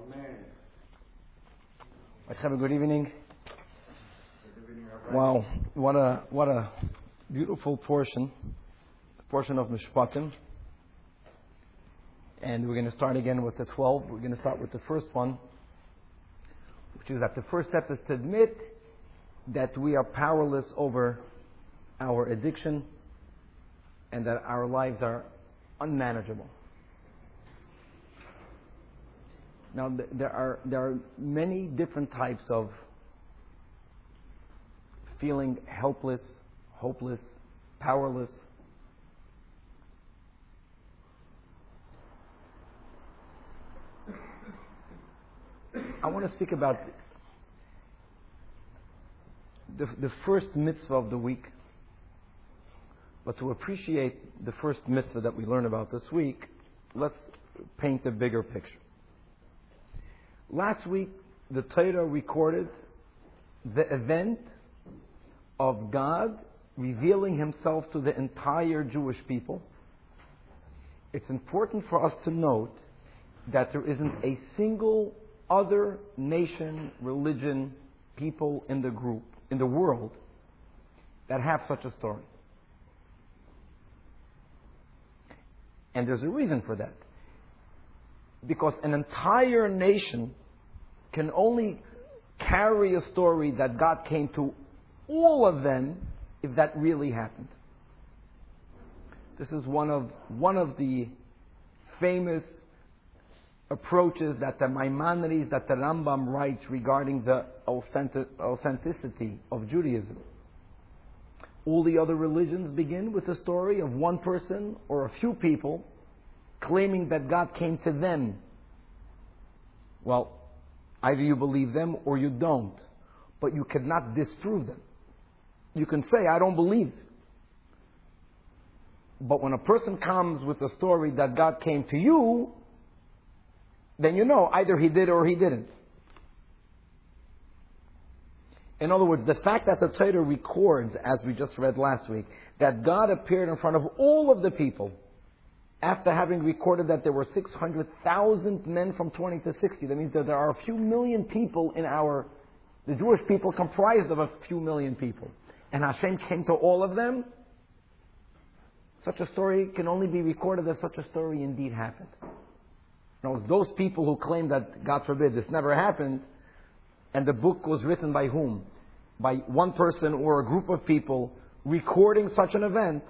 Have a good evening. Wow, what a beautiful portion of Mishpatim. And we're going to start again with the 12. We're going to start with the first one, which is that the first step is to admit that we are powerless over our addiction and that our lives are unmanageable. Now, there are many different types of feeling helpless, hopeless, powerless. I want to speak about the first mitzvah of the week. But to appreciate the first mitzvah that we learn about this week, let's paint a bigger picture. Last week, the Torah recorded the event of God revealing Himself to the entire Jewish people. It's important for us to note that there isn't a single other nation, religion, people in the world, that have such a story. And there's a reason for that. Because an entire nation can only carry a story that God came to all of them if that really happened. This is one of the famous approaches that the Maimonides, that the Rambam writes regarding the authenticity of Judaism. All the other religions begin with the story of one person or a few people claiming that God came to them. Well, either you believe them or you don't. But you cannot disprove them. You can say, I don't believe. But when a person comes with a story that God came to you, then you know either he did or he didn't. In other words, the fact that the Torah records, as we just read last week, that God appeared in front of all of the people after having recorded that there were 600,000 men from 20 to 60. That means that there are a few million people the Jewish people comprised of a few million people. And Hashem came to all of them. Such a story can only be recorded as such a story indeed happened. Now, those people who claim that, God forbid, this never happened, and the book was written by whom? By one person or a group of people recording such an event,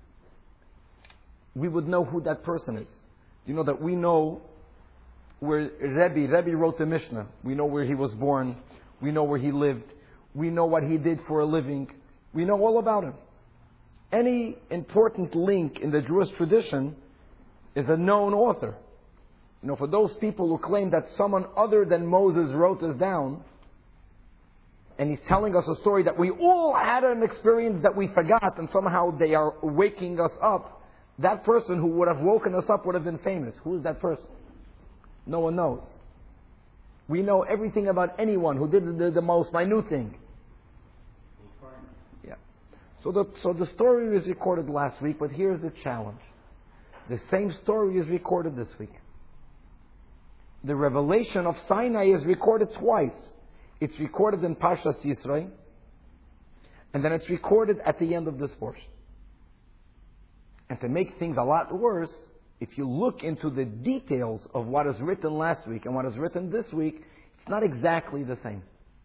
we would know who that person is. You know that we know where Rebbe wrote the Mishnah. We know where he was born. We know where he lived. We know what he did for a living. We know all about him. Any important link in the Jewish tradition is a known author. You know, for those people who claim that someone other than Moses wrote this down, and he's telling us a story that we all had an experience that we forgot, and somehow they are waking us up, that person who would have woken us up would have been famous. Who is that person? No one knows. We know everything about anyone who did the most minute thing. Yeah. So the story was recorded last week, but here's the challenge. The same story is recorded this week. The revelation of Sinai is recorded twice. It's recorded in Parshas Yisro, and then it's recorded at the end of this portion. And to make things a lot worse, if you look into the details of what is written last week and what is written this week, it's not exactly the same.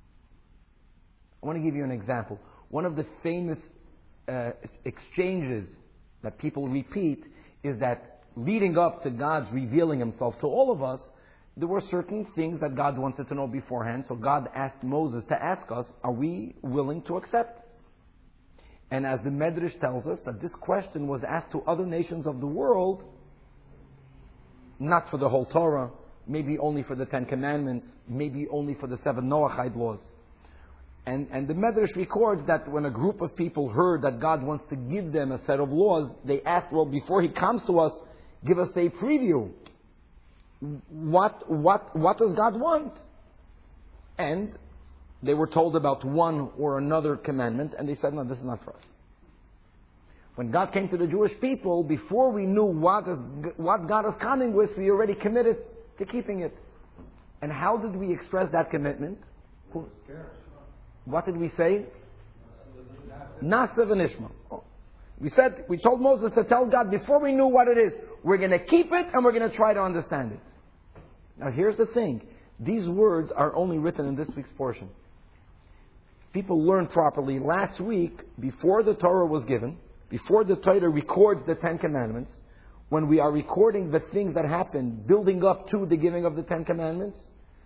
I want to give you an example. One of the famous exchanges that people repeat is that leading up to God's revealing Himself to all of us, there were certain things that God wanted to know beforehand. So God asked Moses to ask us, are we willing to accept? And as the Medrash tells us, that this question was asked to other nations of the world, not for the whole Torah, maybe only for the 10 Commandments, maybe only for the 7 Noahide laws. And the Medrash records that when a group of people heard that God wants to give them a set of laws, they asked, well, before He comes to us, give us a preview. What does God want? And they were told about one or another commandment, and they said, no, this is not for us. When God came to the Jewish people, before we knew what God is coming with, we already committed to keeping it. And how did we express that commitment? What did we say? Nasa v'nishma. We told Moses to tell God before we knew what it is, we're going to keep it and we're going to try to understand it. Now here's the thing. These words are only written in this week's portion. People learned properly. Last week, before the Torah was given, before the Torah records the Ten Commandments, when we are recording the things that happened, building up to the giving of the Ten Commandments,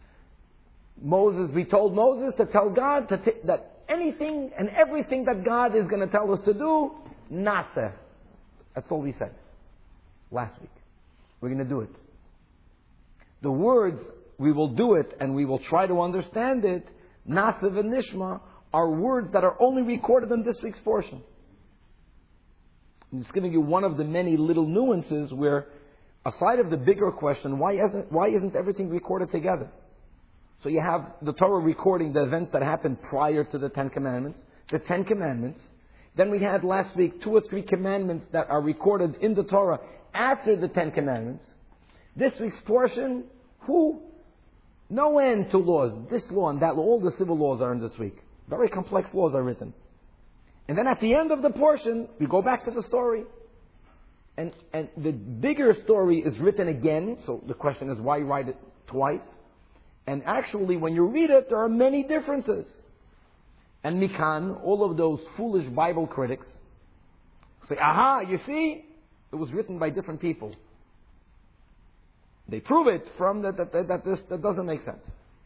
we told Moses to tell God that anything and everything that God is going to tell us to do, nasa. That's all we said last week. We're going to do it. The words, we will do it and we will try to understand it, nasa v'nishma, are words that are only recorded in this week's portion. I'm just giving you one of the many little nuances where, aside of the bigger question, why isn't everything recorded together? So you have the Torah recording the events that happened prior to the Ten Commandments, the Ten Commandments. Then we had last week 2 or 3 commandments that are recorded in the Torah after the Ten Commandments. This week's portion, no end to laws. This law and that law, all the civil laws are in this week. Very complex laws are written. And then at the end of the portion, we go back to the story. And the bigger story is written again. So the question is, why write it twice? And actually, when you read it, there are many differences. And Mikan, all of those foolish Bible critics, say, aha, you see, it was written by different people. They prove it from that doesn't make sense.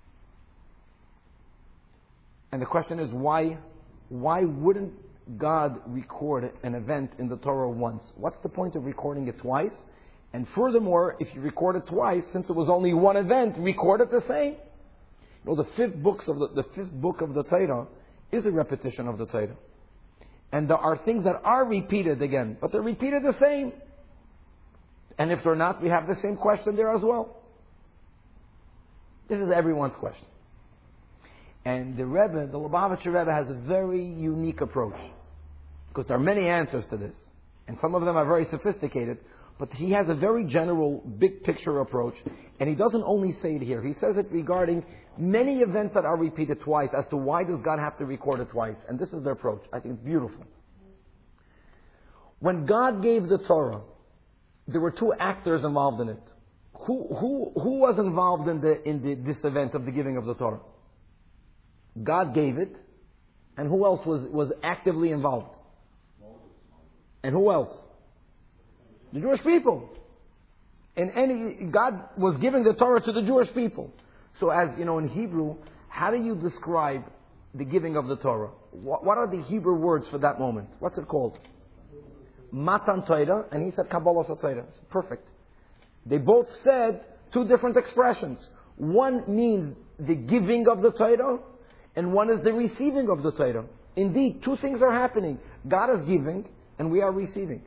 And the question is, why wouldn't God record an event in the Torah once? What's the point of recording it twice? And furthermore, if you record it twice, since it was only one event, record it the same. You know, the fifth book of the Torah is a repetition of the Torah. And there are things that are repeated again, but they're repeated the same. And if they're not, we have the same question there as well. This is everyone's question. And the Lubavitcher Rebbe has a very unique approach. Because there are many answers to this. And some of them are very sophisticated. But he has a very general, big picture approach. And he doesn't only say it here. He says it regarding many events that are repeated twice as to why does God have to record it twice. And this is their approach. I think it's beautiful. When God gave the Torah, there were 2 actors involved in it. Who was involved in this event of the giving of the Torah? God gave it. And who else was actively involved? And who else? The Jewish people. And God was giving the Torah to the Jewish people. So as you know, in Hebrew, how do you describe the giving of the Torah? What are the Hebrew words for that moment? What's it called? Matan Torah, and he said Kabbalah Torah. Perfect. They both said 2 different expressions. One means the giving of the Torah, and one is the receiving of the Torah. Indeed, 2 things are happening. God is giving, and we are receiving.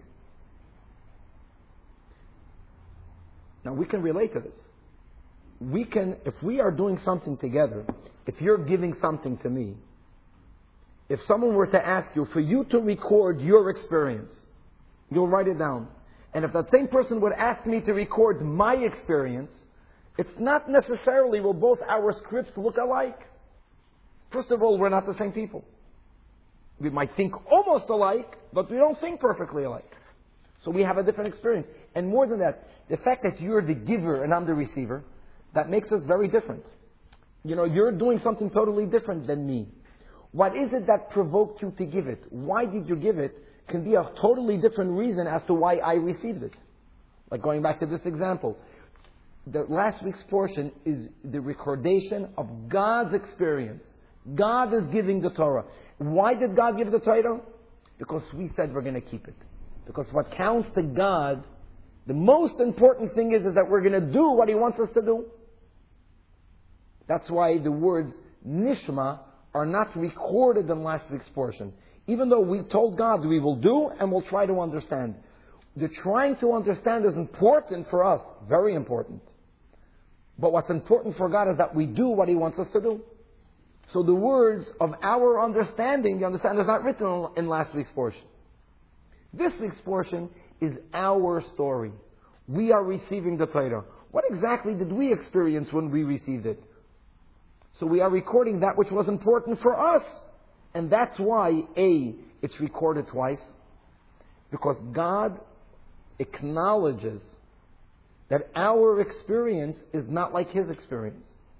Now we can relate to this. If we are doing something together, if you're giving something to me, if someone were to ask you, for you to record your experience, you'll write it down. And if that same person would ask me to record my experience, it's not necessarily will both our scripts look alike. First of all, we're not the same people. We might think almost alike, but we don't think perfectly alike. So we have a different experience. And more than that, the fact that you're the giver and I'm the receiver, that makes us very different. You know, you're doing something totally different than me. What is it that provoked you to give it? Why did you give it? Can be a totally different reason as to why I received it. Like going back to this example. The last week's portion is the recordation of God's experience. God is giving the Torah. Why did God give the Torah? Because we said we're going to keep it. Because what counts to God, the most important thing is that we're going to do what He wants us to do. That's why the words Nishma are not recorded in last week's portion. Even though we told God we will do and we'll try to understand. The trying to understand is important for us. Very important. But what's important for God is that we do what He wants us to do. So the words of our understanding, you understand, is not written in last week's portion. This week's portion is our story. We are receiving the Torah. What exactly did we experience when we received it? So we are recording that which was important for us. And that's why, it's recorded twice. Because God acknowledges that our experience is not like His experience.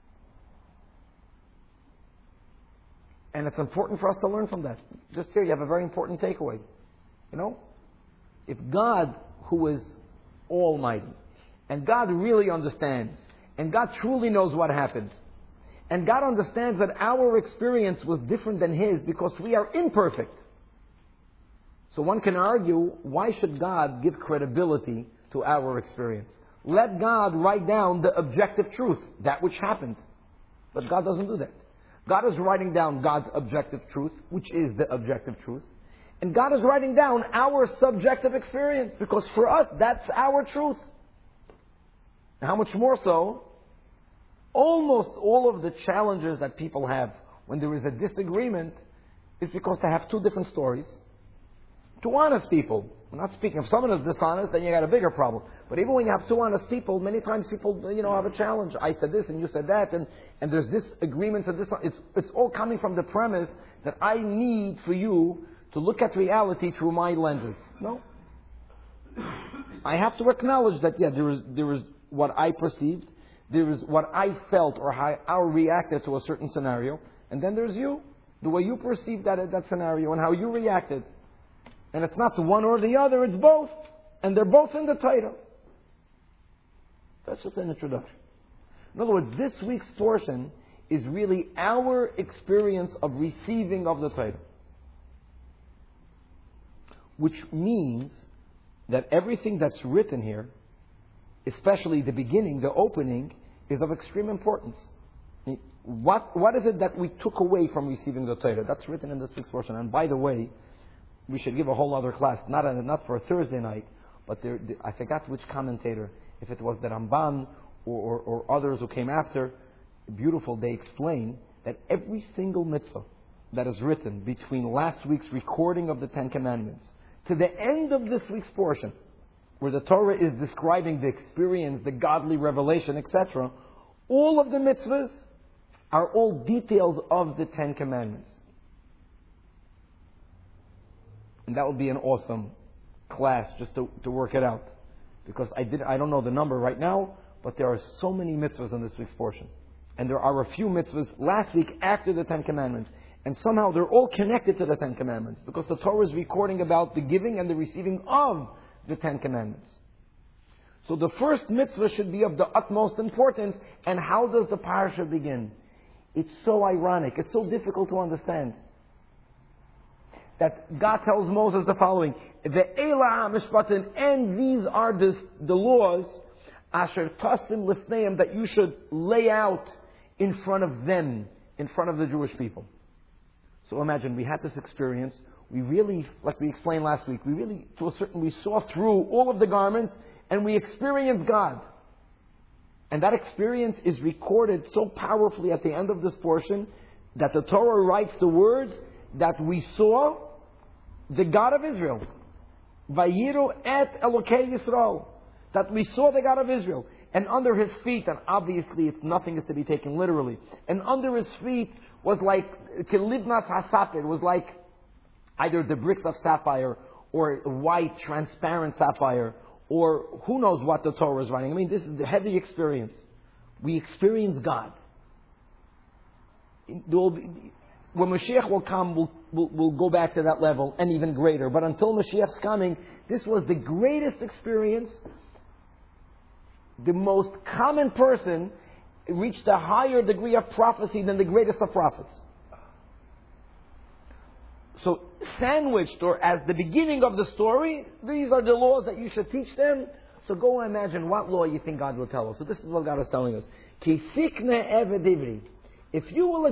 And it's important for us to learn from that. Just here, you have a very important takeaway. If God, who is almighty, and God really understands, and God truly knows what happened, and God understands that our experience was different than His because we are imperfect. So one can argue, why should God give credibility to our experience? Let God write down the objective truth, that which happened. But God doesn't do that. God is writing down God's objective truth, which is the objective truth. And God is writing down our subjective experience, because for us, that's our truth. And how much more so, almost all of the challenges that people have when there is a disagreement is because they have two different stories. Two honest people. We're not speaking, if someone is dishonest, then you got a bigger problem. But even when you have two honest people, many times people, have a challenge. I said this and you said that, and there's this agreement and this. It's all coming from the premise that I need for you to look at reality through my lenses. No. I have to acknowledge that, there is what I perceived, there is what I felt or how I reacted to a certain scenario, and then there's you, the way you perceived that scenario and how you reacted. And it's not the one or the other, it's both. And they're both in the title. That's just an introduction. In other words, this week's portion is really our experience of receiving of the title. Which means that everything that's written here, especially the beginning, the opening, is of extreme importance. What is it that we took away from receiving the Torah? That's written in this week's portion. And by the way, we should give a whole other class, not for a Thursday night, but I forgot which commentator, if it was the Ramban or others who came after, beautiful, they explain that every single mitzvah that is written between last week's recording of the Ten Commandments to the end of this week's portion, where the Torah is describing the experience, the godly revelation, etc., all of the mitzvahs are all details of the Ten Commandments. And that would be an awesome class just to work it out. Because I don't know the number right now, but there are so many mitzvahs in this week's portion. And there are a few mitzvahs last week after the Ten Commandments. And somehow they're all connected to the Ten Commandments. Because the Torah is recording about the giving and the receiving of the Ten Commandments. So the first mitzvah should be of the utmost importance. And how does the parasha begin? It's so ironic. It's so difficult to understand. That God tells Moses the following: "Ve'ela mishpatim," and these are the laws, asher tasim lifneim, that you should lay out in front of them, in front of the Jewish people. So imagine, we had this experience. We really, like we explained last week, we saw through all of the garments, and we experienced God. And that experience is recorded so powerfully at the end of this portion that the Torah writes the words that we saw the God of Israel. Vayiru et Elokei Yisrael. That we saw the God of Israel. And under His feet, and obviously nothing is to be taken literally, and under His feet was like Kilibnas HaSapir. It was like either the bricks of sapphire, or white, transparent sapphire, or who knows what the Torah is writing. I mean, this is the heavy experience. We experience God. When Mashiach will come, we'll go back to that level and even greater. But until Mashiach's coming, this was the greatest experience. The most common person reached a higher degree of prophecy than the greatest of prophets. So, sandwiched, or as the beginning of the story, these are the laws that you should teach them. So go and imagine what law you think God will tell us. So this is what God is telling us. If you will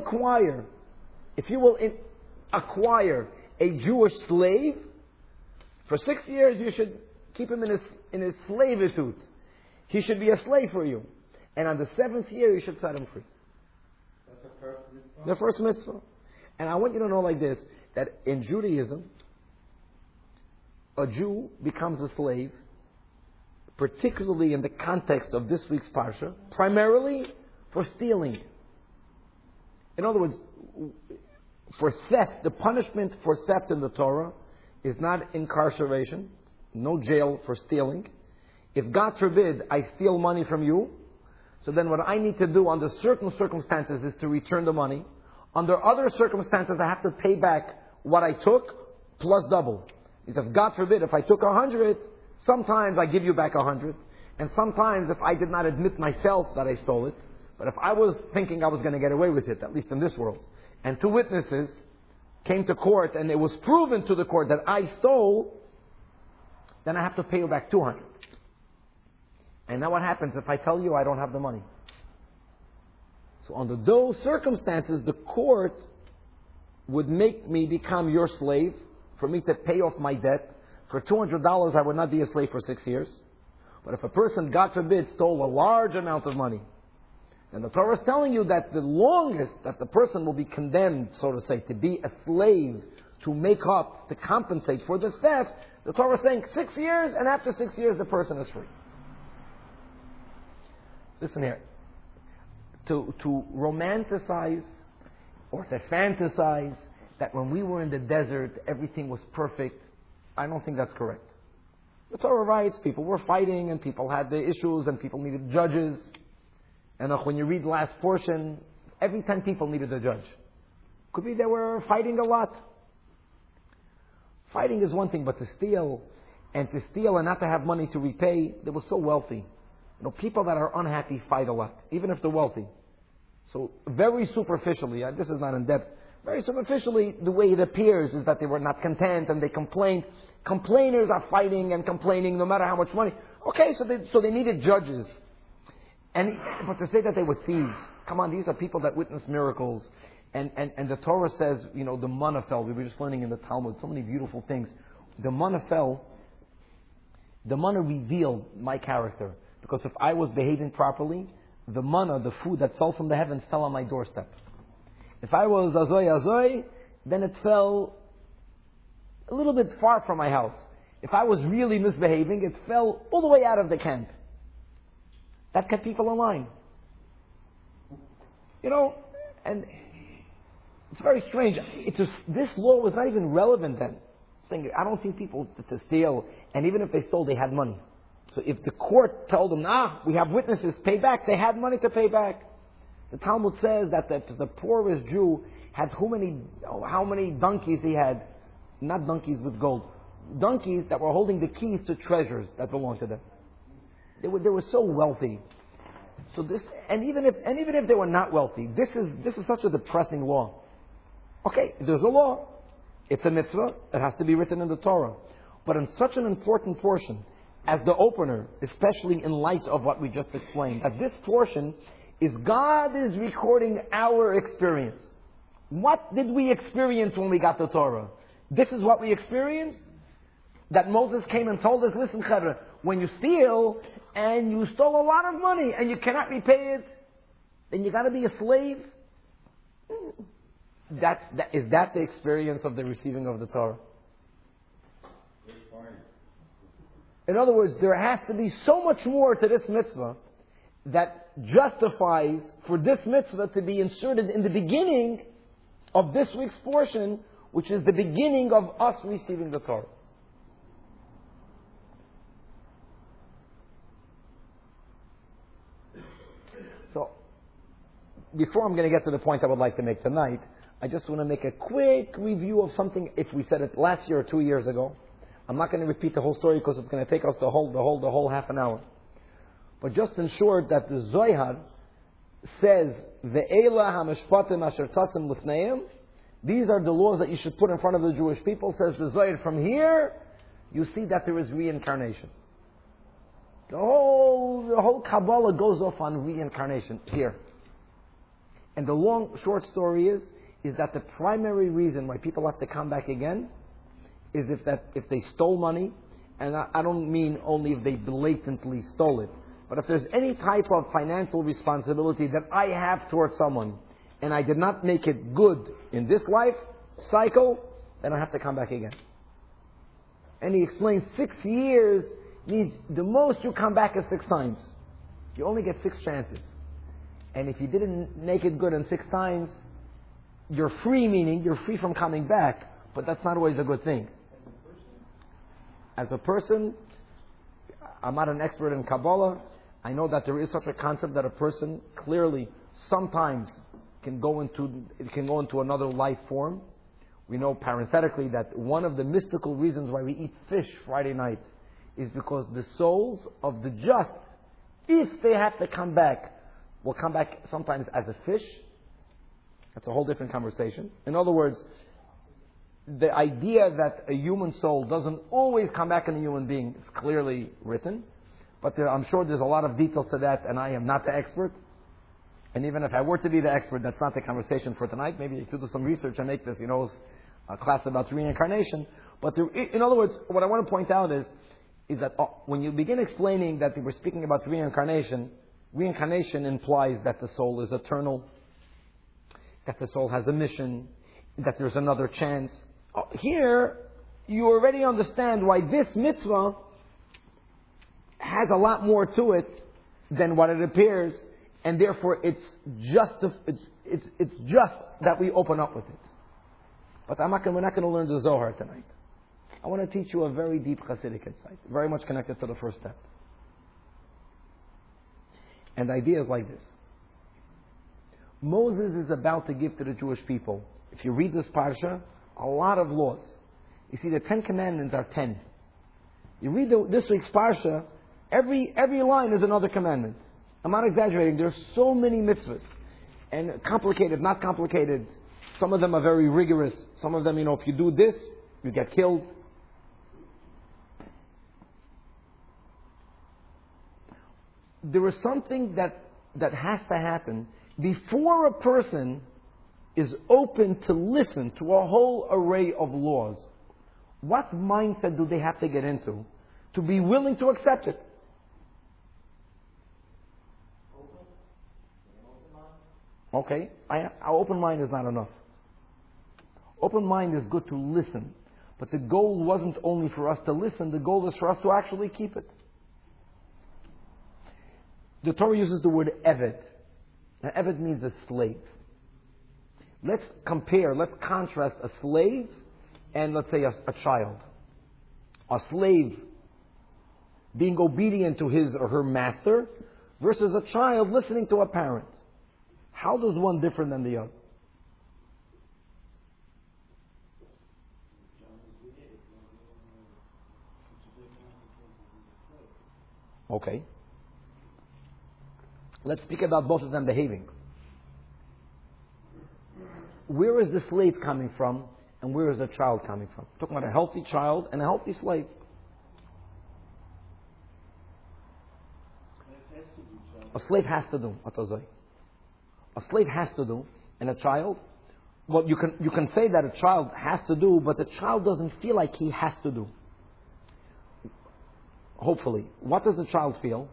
acquire a Jewish slave, for 6 years you should keep him in his slavitude. He should be a slave for you. And on the 7th year you should set him free. That's the first mitzvah? The first mitzvah. And I want you to know like this, that in Judaism, a Jew becomes a slave particularly in the context of this week's Parsha, primarily for stealing. In other words, for theft, the punishment for theft in the Torah is not incarceration, no jail for stealing. If God forbid I steal money from you, so then what I need to do under certain circumstances is to return the money. Under other circumstances I have to pay back what I took plus double. Because God forbid if I took 100, sometimes I give you back 100. And sometimes if I did not admit myself that I stole it, but if I was thinking I was going to get away with it, at least in this world, and two witnesses came to court and it was proven to the court that I stole, then I have to pay you back 200. And now what happens if I tell you I don't have the money? So under those circumstances, the court would make me become your slave for me to pay off my debt. For $200, I would not be a slave for 6 years. But if a person, God forbid, stole a large amount of money, and the Torah is telling you that the longest that the person will be condemned, so to say, to be a slave, to make up, to compensate for the theft, the Torah is saying 6 years, and after 6 years the person is free. Listen here. To romanticize or to fantasize that when we were in the desert everything was perfect, I don't think that's correct. The Torah writes people were fighting and people had the issues and people needed judges. And when you read the last portion, every 10 people needed a judge. Could be they were fighting a lot. Fighting is one thing, but to steal and not to have money to repay, they were so wealthy. You know, people that are unhappy fight a lot, even if they're wealthy. So very superficially, this is not in depth, very superficially, the way it appears is that they were not content and they complained. Complainers are fighting and complaining no matter how much money. Okay, so they needed judges. But to say that they were thieves, come on, these are people that witnessed miracles. And the Torah says, you know, the manna fell. We were just learning in the Talmud so many beautiful things. The manna fell. The manna revealed my character. Because if I was behaving properly, the manna, the food that fell from the heavens, fell on my doorstep. If I was azoi, then it fell a little bit far from my house. If I was really misbehaving, it fell all the way out of the camp. That kept people in line. You know, and it's very strange. This law was not even relevant then. Saying, I don't think people to steal, and even if they stole, they had money. So if the court told them, we have witnesses, pay back, they had money to pay back. The Talmud says that the poorest Jew had how many donkeys he had. Not donkeys with gold. Donkeys that were holding the keys to treasures that belonged to them. They were so wealthy. So this, and even if they were not wealthy, this is such a depressing law. Okay, there's a law. It's a mitzvah. It has to be written in the Torah. But in such an important portion, as the opener, especially in light of what we just explained, that this portion is God is recording our experience. What did we experience when we got the Torah? This is what we experienced? That Moses came and told us, listen, Chadra, when you steal and you stole a lot of money and you cannot repay it, then you got to be a slave. Is that the experience of the receiving of the Torah? In other words, there has to be so much more to this mitzvah that justifies for this mitzvah to be inserted in the beginning of this week's portion, which is the beginning of us receiving the Torah. So, before I'm going to get to the point I would like to make tonight, I just want to make a quick review of something, if we said it last year or 2 years ago. I'm not going to repeat the whole story because it's going to take us the whole half an hour. But just in short, that the Zohar says, Ve'ela hamishpatim asher tatzim lifneim. These are the laws that you should put in front of the Jewish people. Says the Zohar, from here, you see that there is reincarnation. The whole Kabbalah goes off on reincarnation here. And the short story is that the primary reason why people have to come back again is if they stole money, and I don't mean only if they blatantly stole it, but if there's any type of financial responsibility that I have towards someone, and I did not make it good in this life cycle, then I have to come back again. And he explains 6 years means the most you come back is 6 times. You only get 6 chances. And if you didn't make it good in 6 times, you're free, meaning you're free from coming back. But that's not always a good thing. As a person, I'm not an expert in Kabbalah. I know that there is such a concept that a person clearly sometimes can go into another life form. We know parenthetically that one of the mystical reasons why we eat fish Friday night is because the souls of the just, if they have to come back, will come back sometimes as a fish. That's a whole different conversation. In other words, the idea that a human soul doesn't always come back in a human being is clearly written. But I'm sure there's a lot of details to that, and I am not the expert. And even if I were to be the expert, that's not the conversation for tonight. Maybe you could do some research and make this, a class about reincarnation. But in other words, what I want to point out is that when you begin explaining that we're speaking about reincarnation implies that the soul is eternal, that the soul has a mission, that there's another chance. Here, you already understand why this mitzvah has a lot more to it than what it appears, and therefore it's just that we open up with it. But we're not going to learn the Zohar tonight. I want to teach you a very deep Hasidic insight, very much connected to the first step. And the idea is like this. Moses is about to give to the Jewish people, if you read this parsha, a lot of laws. You see, the 10 commandments are 10. You read this week's parsha, every line is another commandment. I'm not exaggerating. There's so many mitzvahs. And complicated, not complicated. Some of them are very rigorous. Some of them, if you do this, you get killed. There is something that has to happen before a person is open to listen to a whole array of laws. What mindset do they have to get into to be willing to accept it? Okay, our open mind is not enough. Open mind is good to listen. But the goal wasn't only for us to listen, the goal is for us to actually keep it. The Torah uses the word eved. Now, eved means a slave. Let's contrast a slave and let's say a child. A slave being obedient to his or her master versus a child listening to a parent. How does one differ than the other? Okay. Let's speak about both of them behaving. Where is the slave coming from and where is the child coming from? We're talking about a healthy child and a healthy slave. A slave has to do. A slave has to do, and a child, well, you can say that a child has to do, but the child doesn't feel like he has to do. Hopefully. What does the child feel?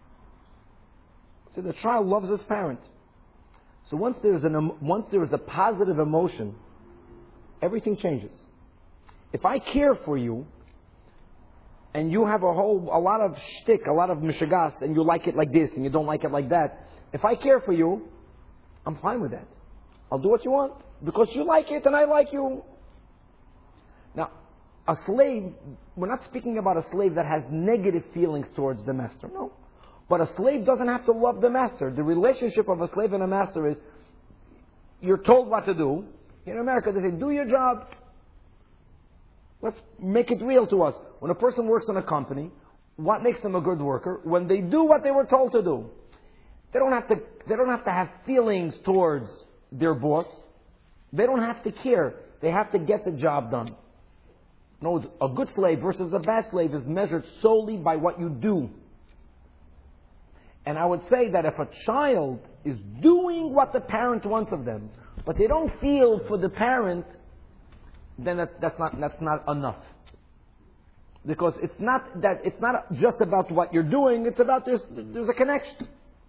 So the child loves his parent. So once there is a positive emotion, everything changes. If I care for you, and you have a lot of shtick, a lot of mishagas, and you like it like this, and you don't like it like that, if I care for you, I'm fine with that. I'll do what you want, because you like it and I like you. Now, a slave, we're not speaking about a slave that has negative feelings towards the master, no. But a slave doesn't have to love the master. The relationship of a slave and a master is, you're told what to do. In America, they say, do your job. Let's make it real to us. When a person works in a company, what makes them a good worker? When they do what they were told to do. They don't have to have feelings towards their boss. They don't have to care. They have to get the job done. No, a good slave versus a bad slave is measured solely by what you do. And I would say that if a child is doing what the parent wants of them, but they don't feel for the parent, then that's not enough. Because it's not just about what you're doing, it's about there's a connection.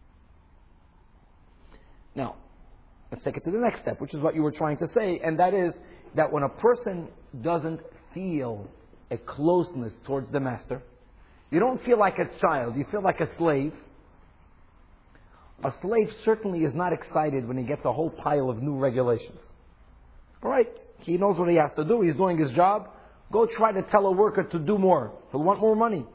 Now, let's take it to the next step, which is what you were trying to say, and that is that when a person doesn't feel a closeness towards the master, You don't feel like a child, you feel like a slave. A slave certainly is not excited when he gets a whole pile of new regulations. Right? He knows what he has to do, he's doing his job. Go try to tell a worker to do more. He'll want more money.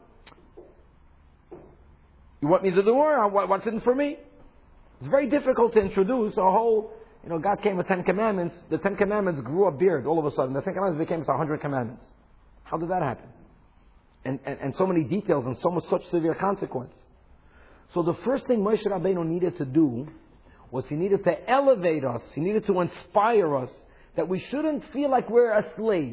You want me to do more? What's in it for me? It's very difficult to introduce a whole, God came with 10 commandments. The 10 commandments grew a beard all of a sudden. The 10 commandments became 100 commandments. How did that happen? And so many details and such severe consequence. So the first thing Moshe Rabbeinu needed to do was he needed to elevate us. He needed to inspire us that we shouldn't feel like we're a slave.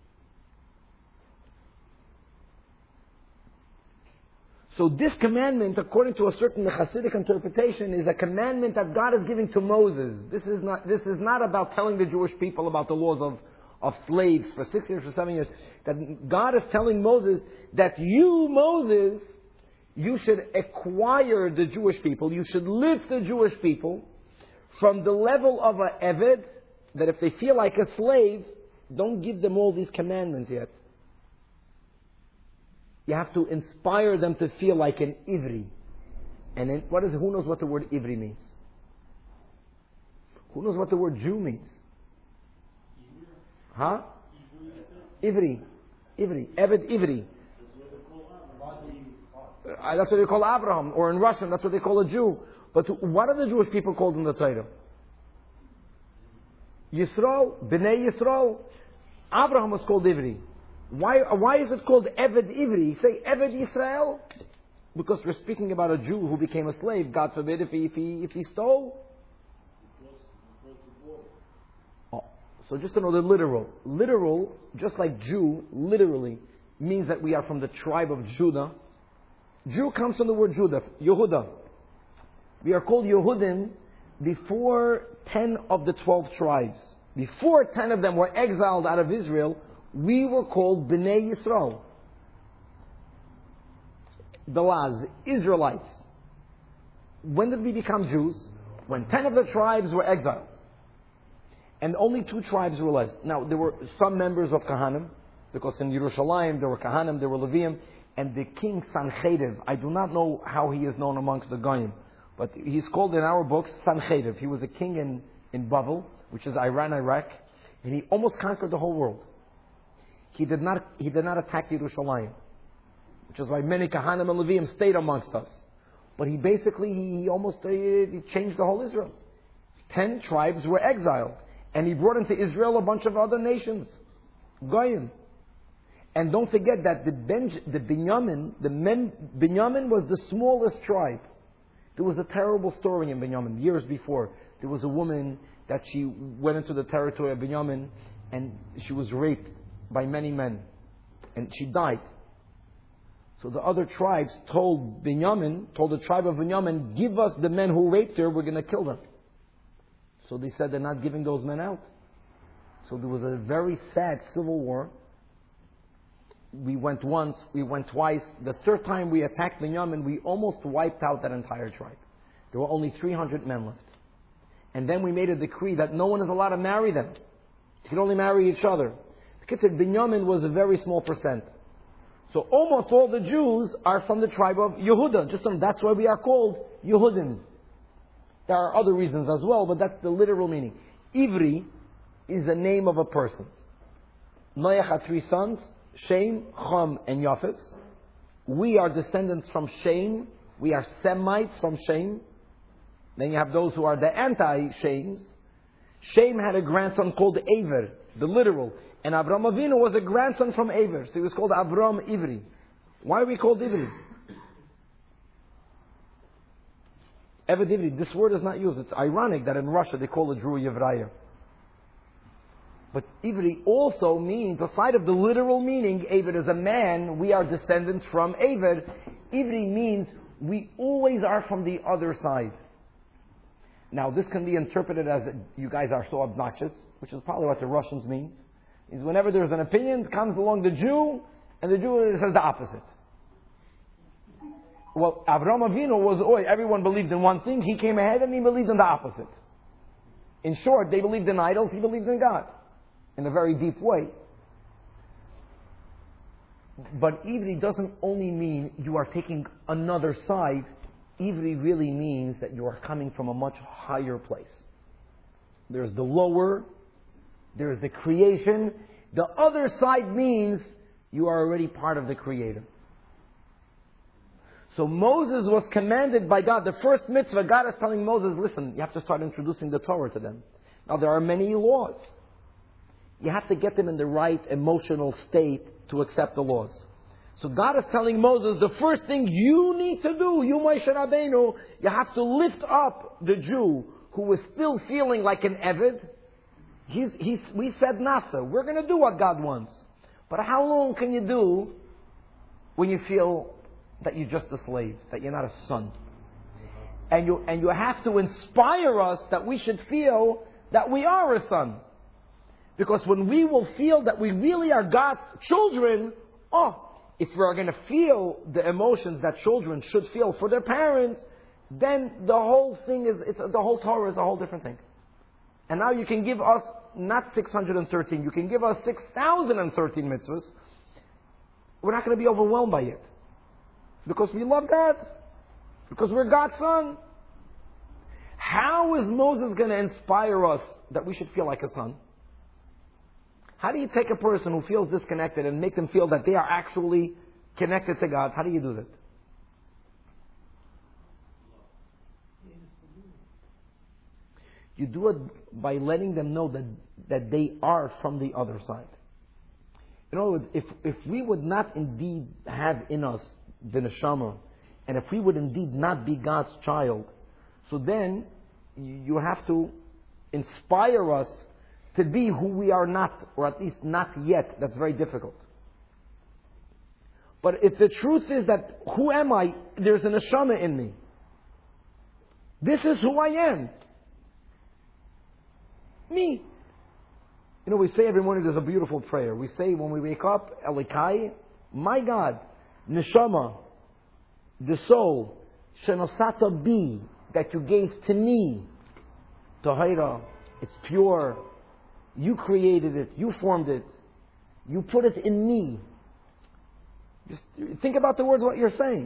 So this commandment, according to a certain Hasidic interpretation, is a commandment that God is giving to Moses. This is not about telling the Jewish people about the laws of slaves for 6 years, for 7 years. That God is telling Moses that you, Moses, you should acquire the Jewish people. You should lift the Jewish people from the level of an Eved, that if they feel like a slave, don't give them all these commandments yet. You have to inspire them to feel like an Ivri. And then, who knows what the word Ivri means? Who knows what the word Jew means? Huh? Ivri. Eved Ivri. That's what they call Abraham. Or in Russian, that's what they call a Jew. But what are the Jewish people called in the Torah? Yisrael, Bnei Yisrael. Abraham was called Ivri. Why is it called Eved Ivri? Say Eved Yisrael? Because we're speaking about a Jew who became a slave. God forbid if he stole. Oh, so just to know the literal. Literal, just like Jew, literally, means that we are from the tribe of Judah. Jew comes from the word Judah, Yehuda. We are called Yehudim before 10 of the 12 tribes. Before 10 of them were exiled out of Israel, we were called Bnei Yisrael. The Laz, Israelites. When did we become Jews? When 10 of the tribes were exiled. And only 2 tribes were left. Now, there were some members of Kahanim, because in Yerushalayim there were Kahanim, there were Leviim, and the king Sancheriv. I do not know how he is known amongst the Goyim, but he's called in our books Sancheriv. He was a king in Bavel, which is Iran, Iraq, and he almost conquered the whole world. He did not attack Yerushalayim, which is why many Kahanim and Leviim stayed amongst us. But he almost changed the whole Israel. 10 tribes were exiled, and he brought into Israel a bunch of other nations, Goyim. And don't forget that Binyamin was the smallest tribe. There was a terrible story in Binyamin years before. There was a woman that she went into the territory of Binyamin, and she was raped by many men, and she died. So the other tribes told the tribe of Binyamin, give us the men who raped her, we're going to kill them. So they said they're not giving those men out. So there was a very sad civil war. We went once, we went twice. The third time we attacked Binyamin, we almost wiped out that entire tribe. There were only 300 men left. And then we made a decree that no one is allowed to marry them. They can only marry each other. Because Binyamin was a very small percent. So almost all the Jews are from the tribe of Yehuda. That's why we are called Yehudim. There are other reasons as well, but that's the literal meaning. Ivri is the name of a person. Noach had 3 sons, Shem, Cham, and Yafes. We are descendants from Shem. We are Semites from Shem. Then you have those who are the anti-Shems. Shem had a grandson called Aver, the literal. And Avram Avinu was a grandson from Aver. So he was called Avram Ivri. Why are we called Ivri? Eved Ivri, this word is not used. It's ironic that in Russia they call a Jew Yevraya. But Ivri also means, aside of the literal meaning, Aver is a man, we are descendants from Aver. Ivri means we always are from the other side. Now this can be interpreted as you guys are so obnoxious, which is probably what the Russians mean. Is whenever there's an opinion, comes along the Jew, and the Jew says the opposite. Well, Avram Avinu was, everyone believed in one thing, he came ahead and he believed in the opposite. In short, they believed in idols, he believed in God. In a very deep way. But Ivri doesn't only mean you are taking another side. Ivri really means that you are coming from a much higher place. There's the lower, there's the creation. The other side means you are already part of the Creator. So Moses was commanded by God. The first mitzvah, God is telling Moses, listen, you have to start introducing the Torah to them. Now there are many laws. You have to get them in the right emotional state to accept the laws. So God is telling Moses, the first thing you need to do, you Moshe Rabbeinu, you have to lift up the Jew who is still feeling like an Eved. We said Nasa. We're going to do what God wants. But how long can you do when you feel that you're just a slave, that you're not a son? And you have to inspire us that we should feel that we are a son. Because when we will feel that we really are God's children, if we're going to feel the emotions that children should feel for their parents, then the whole thing the whole Torah is a whole different thing. And now you can give us not 613, you can give us 6,013 mitzvahs. We're not going to be overwhelmed by it. Because we love God. Because we're God's son. How is Moses going to inspire us that we should feel like a son? How do you take a person who feels disconnected and make them feel that they are actually connected to God? How do you do that? You do it by letting them know that they are from the other side. In other words, if we would not indeed have in us the neshama, and if we would indeed not be God's child, so then you have to inspire us to be who we are not, or at least not yet. That's very difficult. But if the truth is that, who am I? There's a neshama in me. This is who I am. Me. We say every morning there's a beautiful prayer. We say when we wake up, Elikai, my God, neshama, the soul, shenosata bi, that you gave to me, tahira, it's pure. You created it. You formed it. You put it in me. Just think about the words, what you're saying.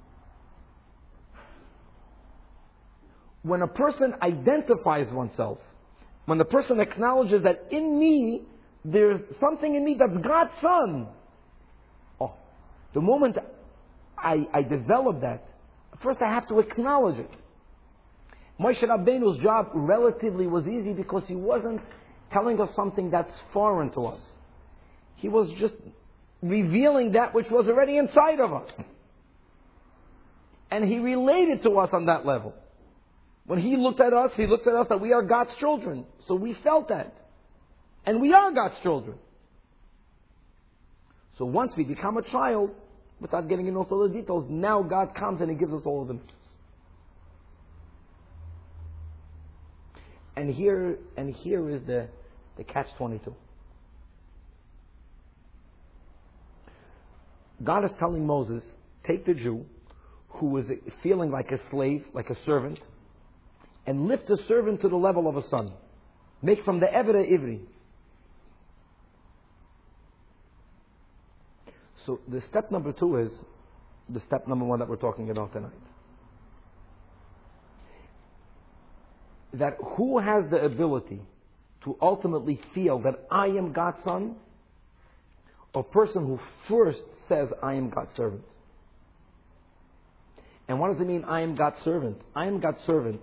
When a person identifies oneself, when the person acknowledges that in me, there's something in me that's God's son. The moment I develop that, first I have to acknowledge it. Moshe Rabbeinu's job relatively was easy because he wasn't telling us something that's foreign to us. He was just revealing that which was already inside of us. And he related to us on that level. When he looked at us that we are God's children. So we felt that. And we are God's children. So once we become a child, without getting into all the details, now God comes and He gives us all of the mitzvahs. And here is the catch-22. God is telling Moses, take the Jew who is feeling like a slave, like a servant, and lift the servant to the level of a son. Make from the Eved a Ivri. So the step number 2 is the step number 1 that we're talking about tonight. That who has the ability to ultimately feel that I am God's son? A person who first says, I am God's servant. And what does it mean, I am God's servant? I am God's servant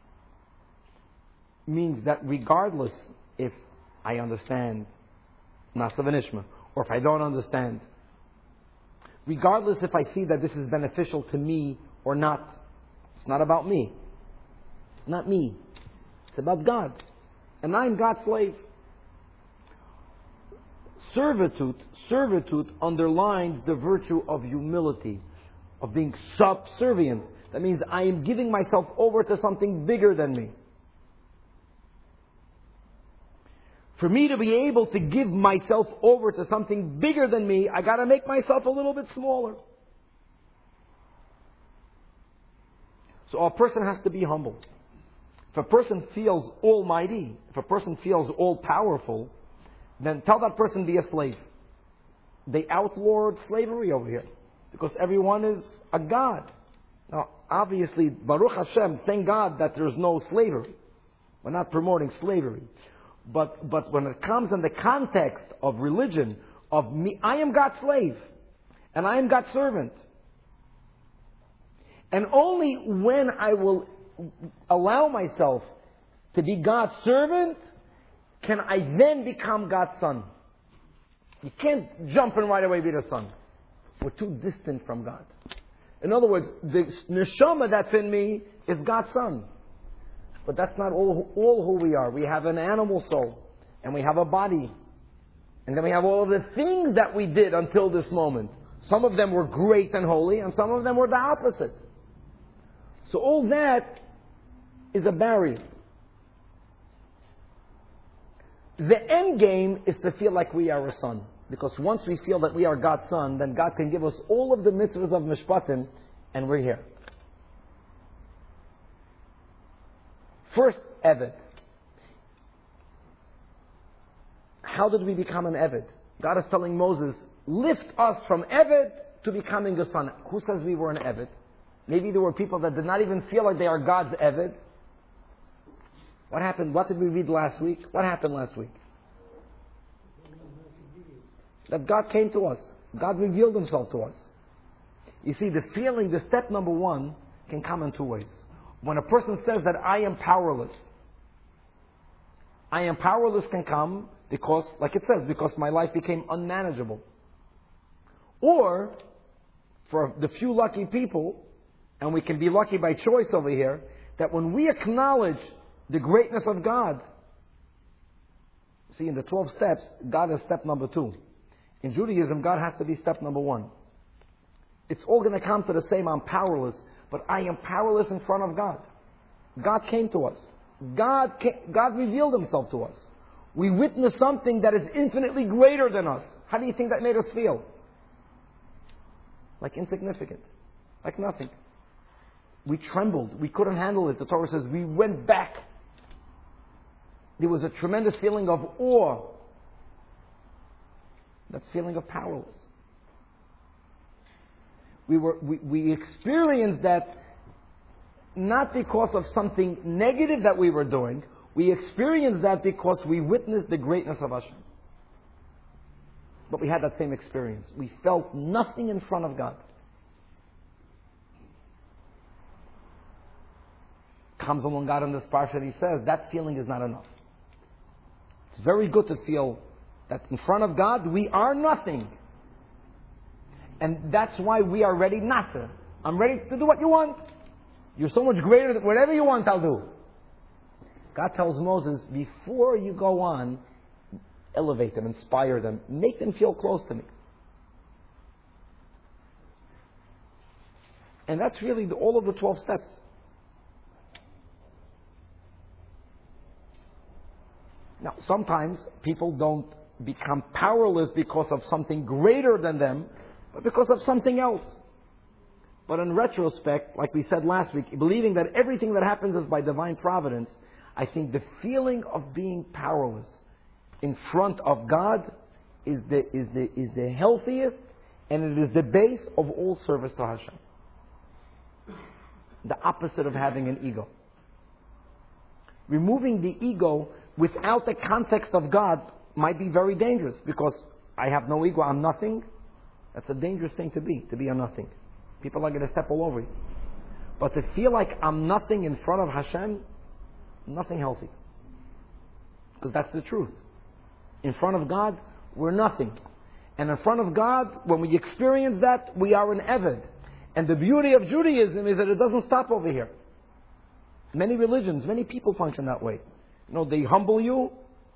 means that regardless if I understand Nasa v'Nishma, or if I don't understand, regardless if I see that this is beneficial to me or not, it's not about me. It's not me. It's about God. And I'm God's slave. Servitude underlines the virtue of humility, of being subservient. That means I am giving myself over to something bigger than me. For me to be able to give myself over to something bigger than me, I got to make myself a little bit smaller. So a person has to be humble. If a person feels almighty, if a person feels all-powerful, then tell that person be a slave. they outlawed slavery over here. Because everyone is a god. Now, obviously, Baruch Hashem, thank God that there's no slavery. We're not promoting slavery. But when it comes in the context of religion, of me, I am God's slave. And I am God's servant. And only when I will allow myself to be God's servant, can I then become God's son. You can't jump and right away be the son. We're too distant from God. In other words, the neshama that's in me is God's son. But that's not all who we are. We have an animal soul. And we have a body. And then we have all of the things that we did until this moment. Some of them were great and holy, and some of them were the opposite. So all that is a barrier. The end game is to feel like we are a son. Because once we feel that we are God's son, then God can give us all of the mitzvahs of Mishpatim, and we're here. First, Eved. How did we become an Eved? God is telling Moses, lift us from Eved to becoming a son. Who says we were an Eved? Maybe there were people that did not even feel like they are God's Eved. What happened? What did we read last week? What happened last week? That God came to us. God revealed Himself to us. You see, the feeling, the step number one, can come in two ways. When a person says that I am powerless can come because, like it says, because my life became unmanageable. Or, for the few lucky people, and we can be lucky by choice over here, that when we acknowledge the greatness of God, see, in the 12 steps, God is step number 2. In Judaism, God has to be step number 1. It's all going to come to the same, I'm powerless, but I am powerless in front of God. God came to us. God revealed Himself to us. We witnessed something that is infinitely greater than us. How do you think that made us feel? Like insignificant. Like nothing. We trembled. We couldn't handle it. The Torah says we went back. There was a tremendous feeling of awe. That's feeling of powerless. We experienced that not because of something negative that we were doing. We experienced that because we witnessed the greatness of Hashem. But we had that same experience. We felt nothing in front of God. Comes along God in this parsha, He says, that feeling is not enough. It's very good to feel that in front of God, we are nothing. And that's why we are ready not to. I'm ready to do what you want. You're so much greater than whatever you want, I'll do. God tells Moses, before you go on, elevate them, inspire them, make them feel close to me. And that's really all of the 12 steps. Now, sometimes people don't become powerless because of something greater than them, but because of something else. But in retrospect, like we said last week, believing that everything that happens is by divine providence, I think the feeling of being powerless in front of God is the healthiest, and it is the base of all service to Hashem. The opposite of having an ego. Removing the ego without the context of God might be very dangerous, because I have no ego, I'm nothing. That's a dangerous thing to be a nothing. People are going to step all over you. But to feel like I'm nothing in front of Hashem, nothing healthy. Because that's the truth. In front of God, we're nothing. And in front of God, when we experience that, we are an Eved. And the beauty of Judaism is that it doesn't stop over here. Many religions, many people function that way. They humble you.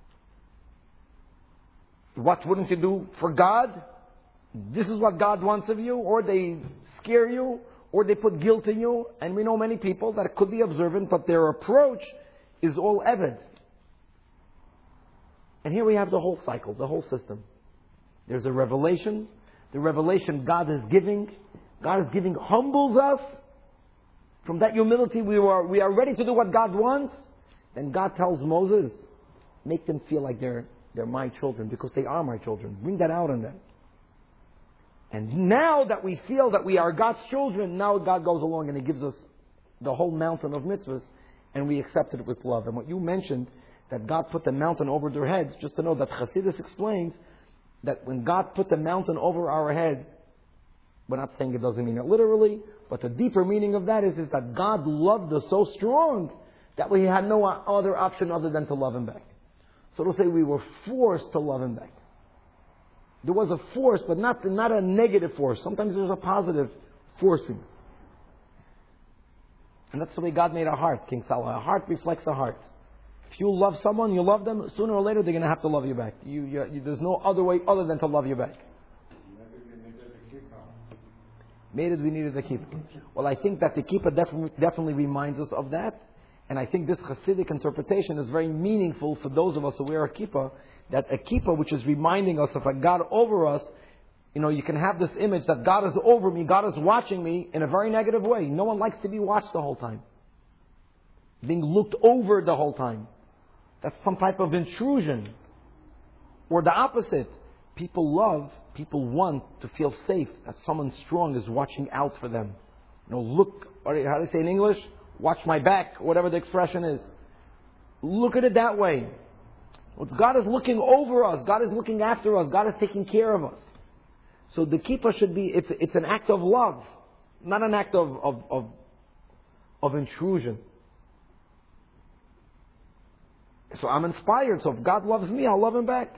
What wouldn't you do for God? This is what God wants of you. Or they scare you, or they put guilt in you. And we know many people that could be observant, but their approach is all Eved. And here we have the whole cycle, the whole system. There's a revelation. The revelation God is giving humbles us. From that humility, we are ready to do what God wants. Then God tells Moses, make them feel like they're my children, because they are my children. Bring that out in them. And now that we feel that we are God's children, now God goes along and He gives us the whole mountain of mitzvahs, and we accept it with love. And what you mentioned, that God put the mountain over their heads, just to know that Chassidus explains that when God put the mountain over our heads, we're not saying it doesn't mean it literally, but the deeper meaning of that is that God loved us so strong that we had no other option other than to love Him back. So to say we were forced to love Him back. There was a force, but not a negative force. Sometimes there's a positive forcing. And that's the way God made our heart, King Salah. A heart reflects a heart. If you love someone, you love them, sooner or later they're going to have to love you back. There's no other way other than to love you back. Maybe we needed the kippah. Well, I think that the kippah definitely reminds us of that. And I think this Hasidic interpretation is very meaningful for those of us who wear a kippah. That a kippah, which is reminding us of a God over us, you can have this image that God is over me, God is watching me in a very negative way. No one likes to be watched the whole time. Being looked over the whole time. That's some type of intrusion. Or the opposite. People want to feel safe, that someone strong is watching out for them. Look, how do they say in English? Watch my back, whatever the expression is. Look at it that way. God is looking over us. God is looking after us. God is taking care of us. So the kippah should be, it's an act of love, not an act of intrusion. So I'm inspired. So if God loves me, I'll love Him back.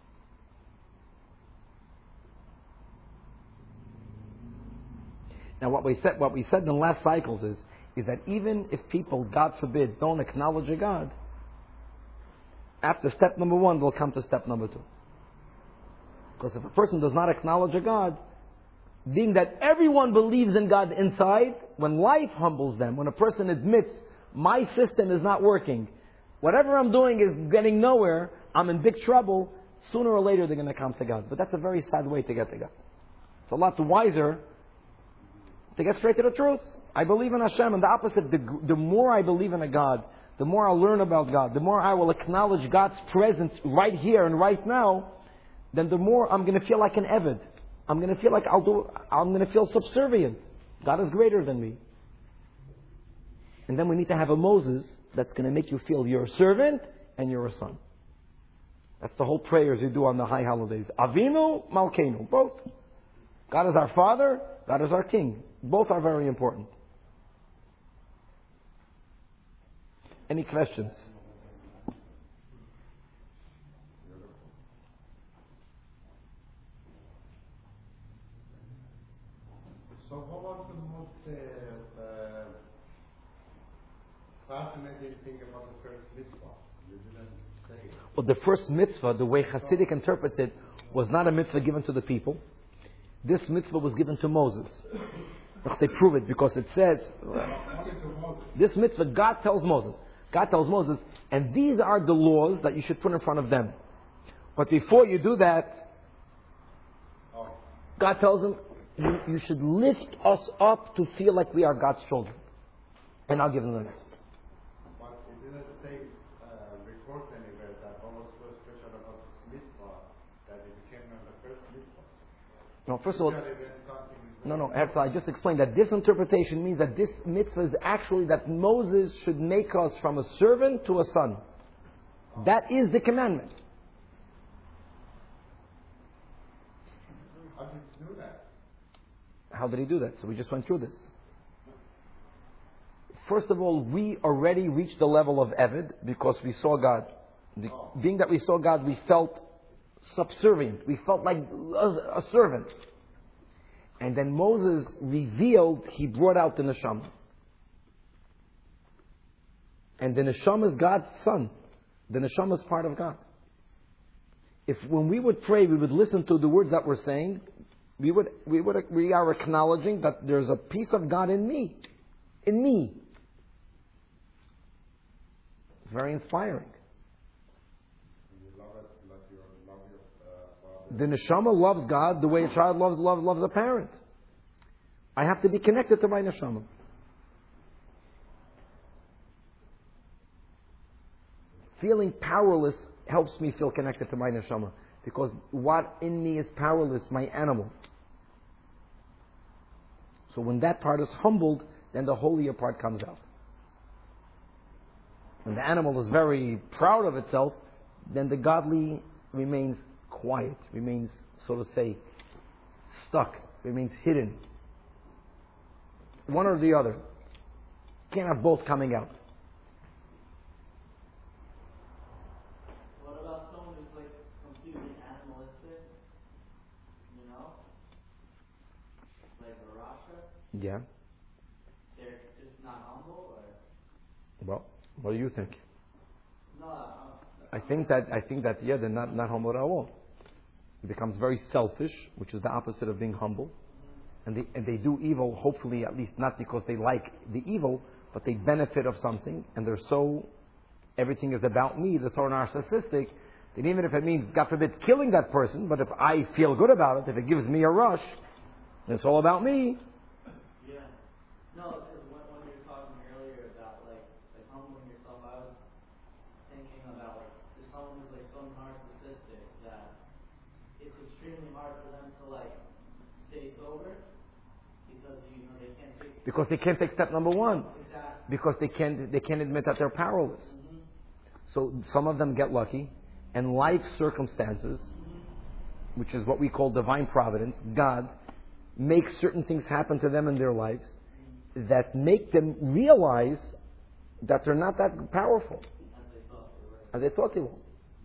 Now what we said in the last cycles is that even if people, God forbid, don't acknowledge a God, after step number 1, they'll come to step number 2. Because if a person does not acknowledge a God, being that everyone believes in God inside, when life humbles them, when a person admits, my system is not working, whatever I'm doing is getting nowhere, I'm in big trouble, sooner or later they're going to come to God. But that's a very sad way to get to God. It's a lot wiser to get straight to the truth. I believe in Hashem, and the opposite, the more I believe in a God, the more I'll learn about God, the more I will acknowledge God's presence right here and right now, then the more I'm going to feel like an Eved. I'm going to feel like I'm going to feel subservient. God is greater than me. And then we need to have a Moses that's going to make you feel you're a servant and you're a son. That's the whole prayers you do on the high holidays. Avinu, Malkeinu, both. God is our Father, God is our King. Both are very important. Any questions? So what was the most fascinating thing about the first mitzvah? You didn't say it. Well, the first mitzvah, the way Hasidic interprets it, was not a mitzvah given to the people. This mitzvah was given to Moses. They prove it because it says, this mitzvah, God tells Moses, and these are the laws that you should put in front of them. But before you do that, God tells them, you should lift us up to feel like we are God's children. And I'll give them the next. But it didn't say, report anywhere that what was so special about this mitzvah that it became the first mitzvah. No, first of all, No, Herzl, I just explained that this interpretation means that this mitzvah is actually that Moses should make us from a servant to a son. That is the commandment. How did he do that? How did he do that? So we just went through this. First of all, we already reached the level of Eved because we saw God. Being that we saw God, we felt subservient. We felt like a servant. And then Moses revealed, he brought out the neshama. And the neshama is God's son. The neshama is part of God. If when we would pray, we would listen to the words that we're saying, we are acknowledging that there's a piece of God in me. In me. It's very inspiring. The neshama loves God the way a child loves a parent. I have to be connected to my neshama. Feeling powerless helps me feel connected to my neshama. Because what in me is powerless? My animal. So when that part is humbled, then the holier part comes out. When the animal is very proud of itself, then the godly remains quiet, remains, so to say, stuck, remains hidden. One or the other. Can't have both coming out. What about someone who's like completely animalistic? You know? Like a Rasha? Yeah. They're just not humble, or? Well, what do you think? No, I think that yeah, they're not humble at all. It becomes very selfish, which is the opposite of being humble. And they do evil, hopefully at least not because they like the evil, but they benefit of something, and they're so, everything is about me, they're so narcissistic, that even if it means, God forbid, killing that person, but if I feel good about it, if it gives me a rush, then it's all about me. yeah. No, because when you were talking earlier about like humbling yourself, I was thinking about like there's someone who's like so narcissistic that it's extremely hard for them to like stay sober because they can't take. Because they can't take step number one. Exactly. Because they can't admit that they're powerless. Mm-hmm. So some of them get lucky, and life circumstances, which is what we call divine providence, God makes certain things happen to them in their lives that make them realize that they're not that powerful as they thought they were.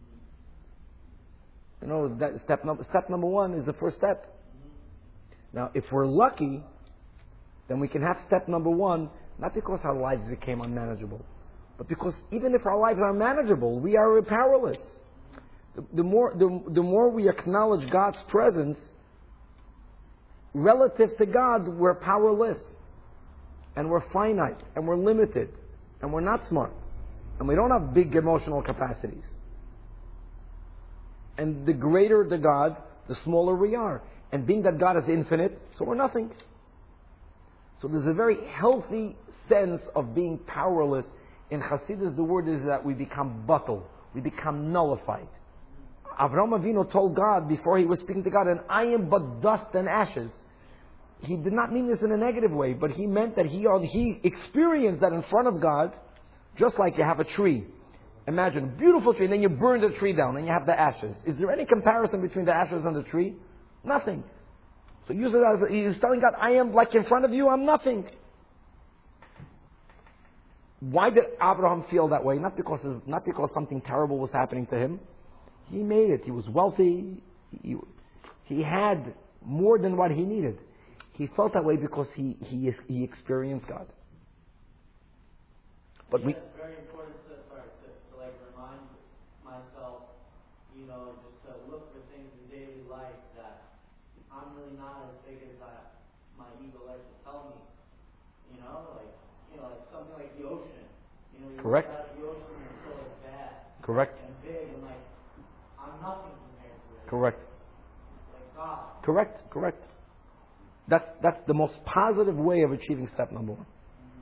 You know, that step number one is the first step. Now, if we're lucky, then we can have step number one, not because our lives became unmanageable, but because even if our lives are manageable, we are powerless. The more we acknowledge God's presence, relative to God, we're powerless. And we're finite, and we're limited, and we're not smart, and we don't have big emotional capacities. And the greater the God, the smaller we are. And being that God is infinite, so we're nothing. So there's a very healthy sense of being powerless. In Hasidus, the word is that we become batal, we become nullified. Avraham Avinu told God before he was speaking to God, and I am but dust and ashes. He did not mean this in a negative way, but he meant that he experienced that in front of God, just like you have a tree. Imagine a beautiful tree, and then you burn the tree down, and you have the ashes. Is there any comparison between the ashes and the tree? Nothing. So use it as he's telling God, I am like in front of you, I'm nothing. Why did Abraham feel that way? Not because something terrible was happening to him. He made it. He was wealthy. He had more than what he needed. He felt that way because he experienced God. But it's very important to like remind myself, just to look for things in daily life that I'm really not as big as my ego likes to tell me. Like something like the ocean. You Correct. look at the ocean and it's so like vast. Correct. And big and like I'm nothing compared to it. Correct. Like God. Correct. That's the most positive way of achieving step number one.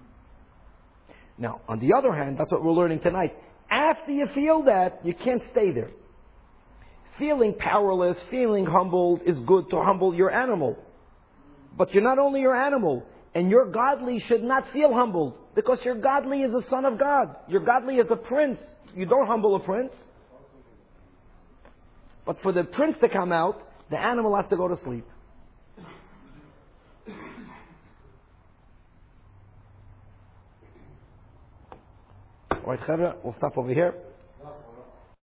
Now, on the other hand, that's what we're learning tonight. After you feel that, you can't stay there. Feeling powerless, feeling humbled is good to humble your animal. But you're not only your animal, and your godly should not feel humbled, because your godly is a son of God. Your godly is a prince. You don't humble a prince. But for the prince to come out, the animal has to go to sleep. Alright, Chavra, we'll stop over here.